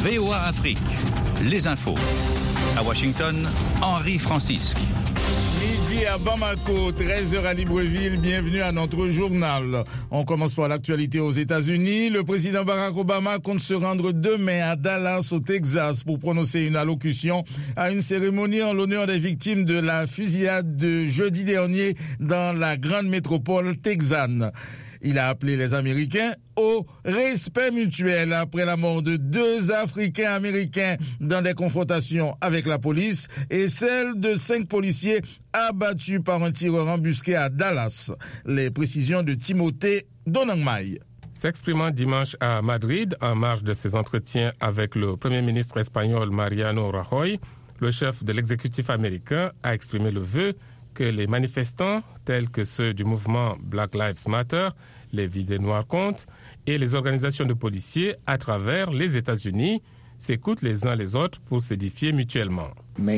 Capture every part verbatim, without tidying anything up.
V O A Afrique, les infos. À Washington, Henri Francisque. Midi à Bamako, treize heures à Libreville, bienvenue à notre journal. On commence par l'actualité aux États-Unis. Le président Barack Obama compte se rendre demain à Dallas, au Texas, pour prononcer une allocution à une cérémonie en l'honneur des victimes de la fusillade de jeudi dernier dans la grande métropole texane. Il a appelé les Américains au respect mutuel après la mort de deux Africains-Américains dans des confrontations avec la police et celle de cinq policiers abattus par un tireur embusqué à Dallas. Les précisions de Timothée Donangmai. S'exprimant dimanche à Madrid, en marge de ses entretiens avec le Premier ministre espagnol Mariano Rajoy, le chef de l'exécutif américain a exprimé le vœu que les manifestants, tels que ceux du mouvement Black Lives Matter, les Vies des Noirs comptent, et les organisations de policiers à travers les États-Unis s'écoutent les uns les autres pour s'édifier mutuellement.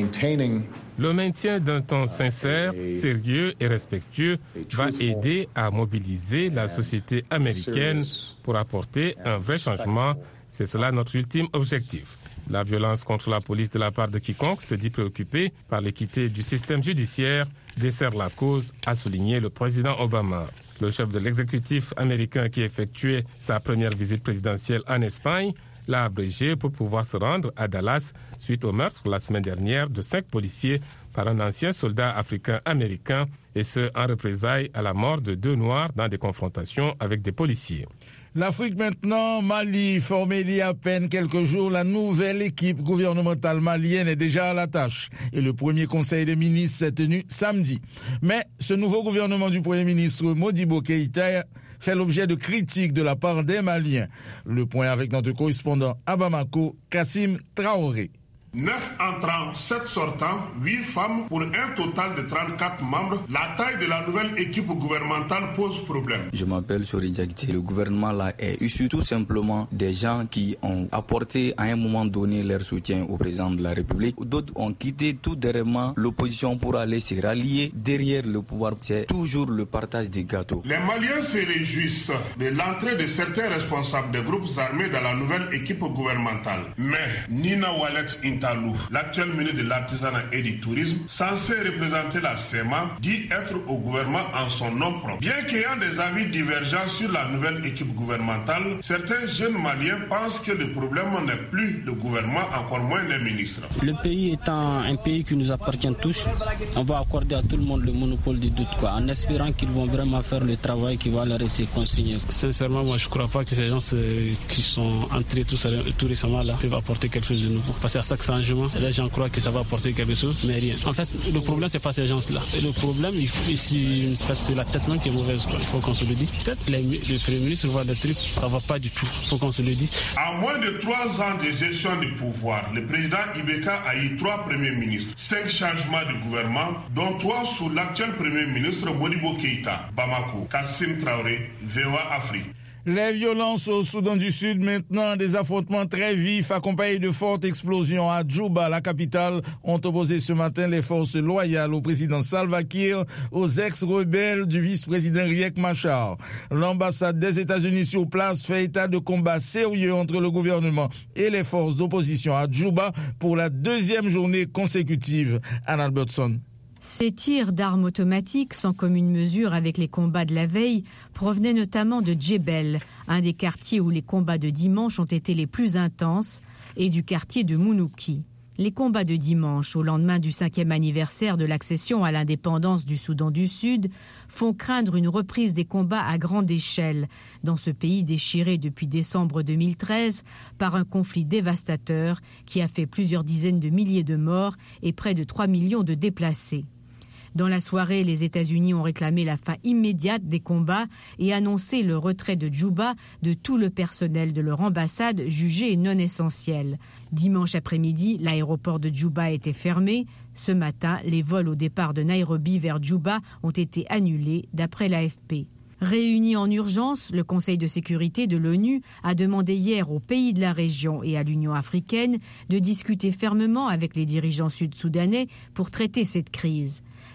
Le maintien d'un ton sincère, sérieux et respectueux va aider à mobiliser la société américaine pour apporter un vrai changement. C'est cela notre ultime objectif. La violence contre la police de la part de quiconque se dit préoccupé par l'équité du système judiciaire dessert la cause, a souligné le président Obama. Le chef de l'exécutif américain qui effectuait sa première visite présidentielle en Espagne l'a abrégé pour pouvoir se rendre à Dallas suite au meurtre la semaine dernière de cinq policiers par un ancien soldat africain-américain, et ce en représailles à la mort de deux Noirs dans des confrontations avec des policiers. L'Afrique maintenant, Mali, formée il y a à peine quelques jours, la nouvelle équipe gouvernementale malienne est déjà à la tâche et le premier conseil des ministres s'est tenu samedi. Mais ce nouveau gouvernement du premier ministre Modibo Keïta fait l'objet de critiques de la part des Maliens. Le point avec notre correspondant à Bamako, Kassim Traoré. neuf entrants, sept sortants, huit femmes pour un total de trente-quatre membres. La taille de la nouvelle équipe gouvernementale pose problème. Je m'appelle Sori Diakité. Le gouvernement là est issu tout simplement des gens qui ont apporté à un moment donné leur soutien au président de la République. D'autres ont quitté tout dernièrement l'opposition pour aller se rallier derrière le pouvoir. C'est toujours le partage des gâteaux. Les Maliens se réjouissent de l'entrée de certains responsables des groupes armés dans la nouvelle équipe gouvernementale. Mais Nina Wallet Intalou, l'actuel ministre de l'Artisanat et du Tourisme, censé représenter la C E M A, dit être au gouvernement en son nom propre. Bien qu'ayant des avis divergents sur la nouvelle équipe gouvernementale, certains jeunes Maliens pensent que le problème n'est plus le gouvernement, encore moins les ministres. Le pays étant un pays qui nous appartient tous, on va accorder à tout le monde le monopole du doute, quoi, en espérant qu'ils vont vraiment faire le travail qui va leur être consigné. Sincèrement, moi je ne crois pas que ces gens qui sont entrés tout, tout récemment là peuvent apporter quelque chose de nouveau. Parce qu'à chaque changement, les gens croient que ça va apporter quelque chose, mais rien. En fait, le problème, c'est pas ces gens-là. Et le problème, il faut, ici, c'est la tête même qui est mauvaise, quoi. Il faut qu'on se le dise. Peut-être les, le Premier ministre voit des trucs, ça va pas du tout. Il faut qu'on se le dise. À moins de trois ans de gestion du pouvoir, le président Ibeka a eu trois premiers ministres, cinq changements de gouvernement, dont trois sous l'actuel Premier ministre Modibo Keïta. Bamako, Kassim Traoré, V O A Afrique. Les violences au Soudan du Sud, maintenant des affrontements très vifs accompagnés de fortes explosions à Djouba, la capitale, ont opposé ce matin les forces loyales au président Salva Kiir aux ex-rebelles du vice-président Riek Machar. L'ambassade des États-Unis sur place fait état de combats sérieux entre le gouvernement et les forces d'opposition à Djouba pour la deuxième journée consécutive. Anne Albertson. Ces tirs d'armes automatiques, sans commune mesure avec les combats de la veille, provenaient notamment de Djebel, un des quartiers où les combats de dimanche ont été les plus intenses, et du quartier de Mounouki. Les combats de dimanche, au lendemain du cinquième anniversaire de l'accession à l'indépendance du Soudan du Sud, font craindre une reprise des combats à grande échelle dans ce pays déchiré depuis décembre deux mille treize par un conflit dévastateur qui a fait plusieurs dizaines de milliers de morts et près de trois millions de déplacés. Dans la soirée, les États-Unis ont réclamé la fin immédiate des combats et annoncé le retrait de Djouba de tout le personnel de leur ambassade jugé non essentiel. Dimanche après-midi, l'aéroport de Djouba a été fermé. Ce matin, les vols au départ de Nairobi vers Djouba ont été annulés, d'après l'A F P. Réuni en urgence, le Conseil de sécurité de l'ONU a demandé hier aux pays de la région et à l'Union africaine de discuter fermement avec les dirigeants sud-soudanais pour traiter cette crise.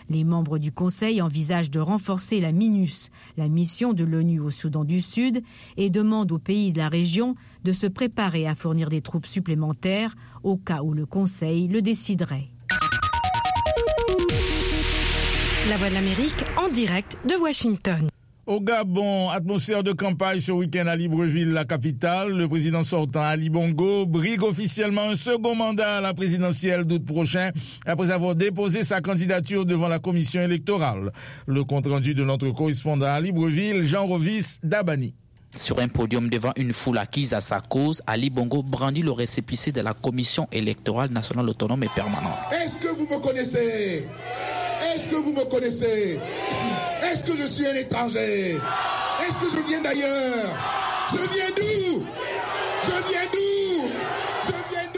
Les membres du Conseil envisagent de renforcer la MINUS, la mission de l'ONU au Soudan du Sud, et demandent aux pays de la région de se préparer à fournir des troupes supplémentaires au cas où le Conseil le déciderait. La Voix de l'Amérique en direct de Washington. Au Gabon, atmosphère de campagne ce week-end à Libreville, la capitale. Le président sortant Ali Bongo brigue officiellement un second mandat à la présidentielle d'août prochain après avoir déposé sa candidature devant la commission électorale. Le compte-rendu de notre correspondant à Libreville, Jean Rovis Dabani. Sur un podium devant une foule acquise à sa cause, Ali Bongo brandit le récépissé de la commission électorale nationale autonome et permanente. Est-ce que vous me connaissez ? Est-ce que vous me connaissez ? Est-ce que je suis un étranger ? Est-ce que je viens d'ailleurs ? Je viens d'où ? Je viens d'où ? Je viens d'où ?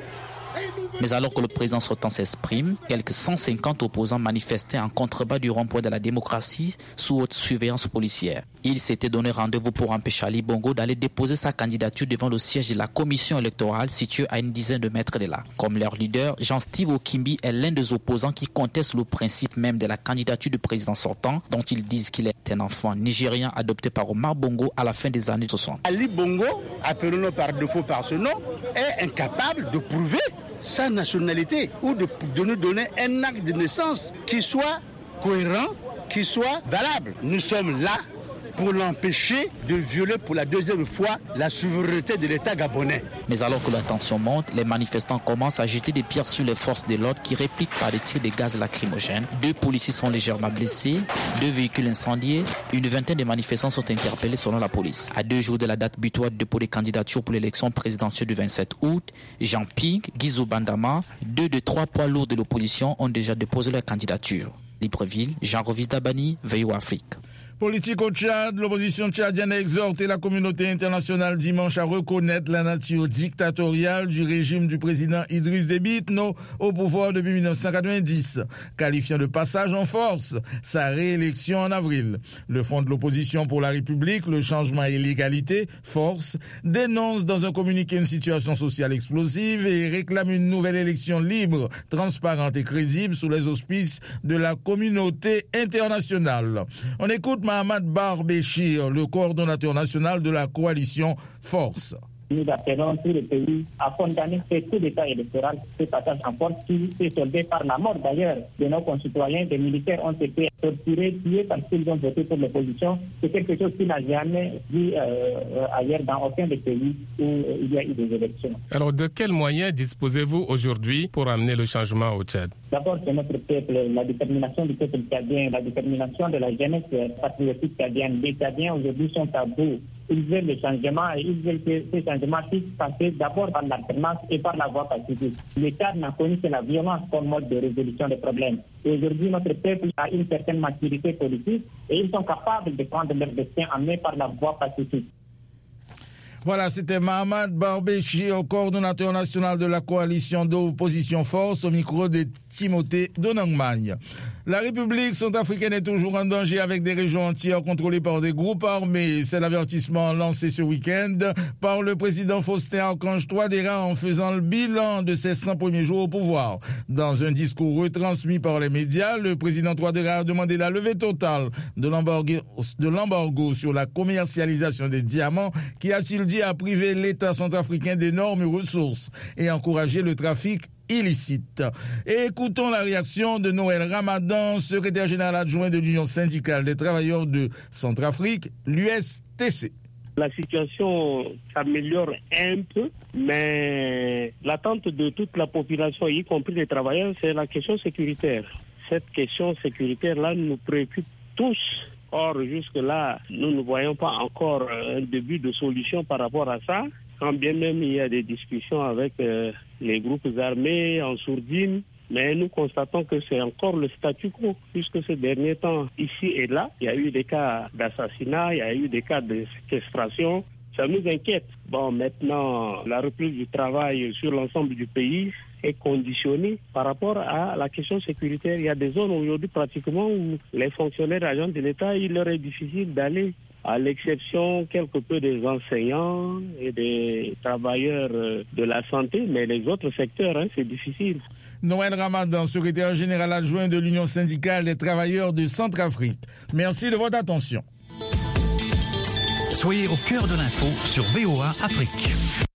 Mais alors que le président sortant s'exprime, quelques cent cinquante opposants manifestaient en contrebas du rond-point de la démocratie sous haute surveillance policière. Il s'était donné rendez-vous pour empêcher Ali Bongo d'aller déposer sa candidature devant le siège de la commission électorale située à une dizaine de mètres de là. Comme leur leader, Jean-Steve Okimbi est l'un des opposants qui conteste le principe même de la candidature du président sortant, dont ils disent qu'il est un enfant nigérien adopté par Omar Bongo à la fin des années soixante. Ali Bongo, appelons-le par défaut par ce nom, est incapable de prouver sa nationalité ou de, de nous donner un acte de naissance qui soit cohérent, qui soit valable. Nous sommes là pour l'empêcher de violer pour la deuxième fois la souveraineté de l'État gabonais. Mais alors que la tension monte, les manifestants commencent à jeter des pierres sur les forces de l'ordre qui répliquent par des tirs de gaz lacrymogènes. Deux policiers sont légèrement blessés, deux véhicules incendiés, une vingtaine de manifestants sont interpellés selon la police. À deux jours de la date butoir de dépôt des candidatures pour l'élection présidentielle du vingt-sept août, Jean Ping, Guizou Bandama, deux des trois poids lourds de l'opposition ont déjà déposé leur candidature. Libreville, Jean Rovis Dabani, V O Afrique. Politique au Tchad, l'opposition tchadienne a exhorté la communauté internationale dimanche à reconnaître la nature dictatoriale du régime du président Idriss Déby Itno au pouvoir depuis mille neuf cent quatre-vingt-dix, qualifiant de passage en force sa réélection en avril. Le Front de l'opposition pour la République, le changement et l'égalité, Force, dénonce dans un communiqué une situation sociale explosive et réclame une nouvelle élection libre, transparente et crédible sous les auspices de la communauté internationale. On écoute Mohamed Barbechir, le coordonnateur national de la coalition Force. Nous appelons tous les pays à condamner ce coup d'État électoral, ce passage en force qui s'est soldé par la mort d'ailleurs de nos concitoyens. Des militaires ont été torturés, tués parce qu'ils ont voté pour l'opposition. C'est quelque chose qui n'a jamais vu euh, ailleurs dans aucun des pays où euh, il y a eu des élections. Alors de quels moyens disposez-vous aujourd'hui pour amener le changement au Tchad? D'abord, c'est notre peuple, la détermination du peuple tchadien, la détermination de la jeunesse patriotique tchadienne. Les Tchadiens aujourd'hui sont à bout. Ils veulent le changement et ils veulent que ce changement puisse passer d'abord par l'alternance et par la voie pacifique. Le Tchad n'a connu que la violence comme mode de résolution des problèmes. Et aujourd'hui, notre peuple a une certaine maturité politique et ils sont capables de prendre leur destin en main par la voie pacifique. Voilà, c'était Mohamed Barbechir, coordonnateur national de la coalition d'opposition Force, au micro de Timothée Donangmagne. La République centrafricaine est toujours en danger avec des régions entières contrôlées par des groupes armés. C'est l'avertissement lancé ce week-end par le président Faustin Archange Touadéra en faisant le bilan de ses cent premiers jours au pouvoir. Dans un discours retransmis par les médias, le président Touadéra a demandé la levée totale de l'embargo, de l'embargo sur la commercialisation des diamants qui, a-t-il dit, a privé l'État centrafricain d'énormes ressources et encouragé le trafic illicite. Et écoutons la réaction de Noël Ramadan, secrétaire général adjoint de l'Union syndicale des travailleurs de Centrafrique, l'U S T C. La situation s'améliore un peu, mais l'attente de toute la population, y compris les travailleurs, c'est la question sécuritaire. Cette question sécuritaire-là nous préoccupe tous. Or, jusque-là, nous ne voyons pas encore un début de solution par rapport à ça. Quand bien même il y a des discussions avec euh, les groupes armés en sourdine, mais nous constatons que c'est encore le statu quo, puisque ces derniers temps, ici et là, il y a eu des cas d'assassinat, il y a eu des cas de séquestration. Ça nous inquiète. Bon, maintenant, la reprise du travail sur l'ensemble du pays est conditionnée par rapport à la question sécuritaire. Il y a des zones aujourd'hui pratiquement où les fonctionnaires agents de l'État, il leur est difficile d'aller à l'exception quelque peu des enseignants et des travailleurs de la santé, mais les autres secteurs, hein, c'est difficile. Noël Ramadan, secrétaire général adjoint de l'Union syndicale des travailleurs de Centrafrique. Merci de votre attention. Soyez au cœur de l'info sur V O A Afrique.